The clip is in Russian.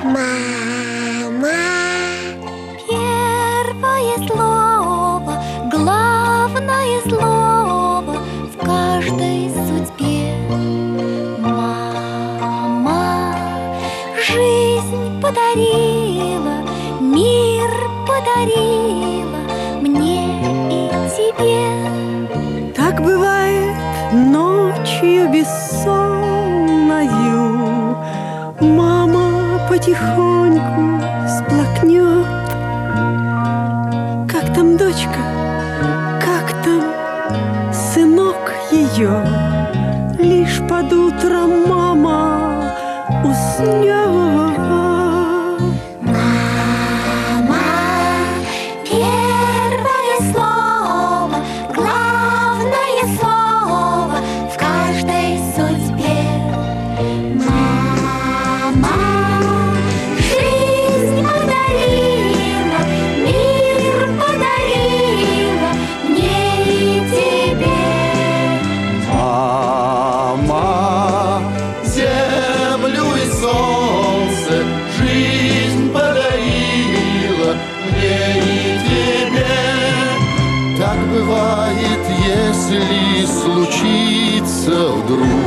Мама. Первое слово, главное слово в каждой судьбе. Мама жизнь подарила, мир подарила мне и тебе. Так бывает ночью бессонною, мама потихоньку сплакнет. Как там дочка, как там сынок ее, лишь под утром мама уснет. Мама, первое слово, главное слово в каждой судьбе. Мама жизнь подарила, мир подарила мне и тебе. Мама землю и солнце, жизнь подарила мне и тебе. Так бывает, если случится вдруг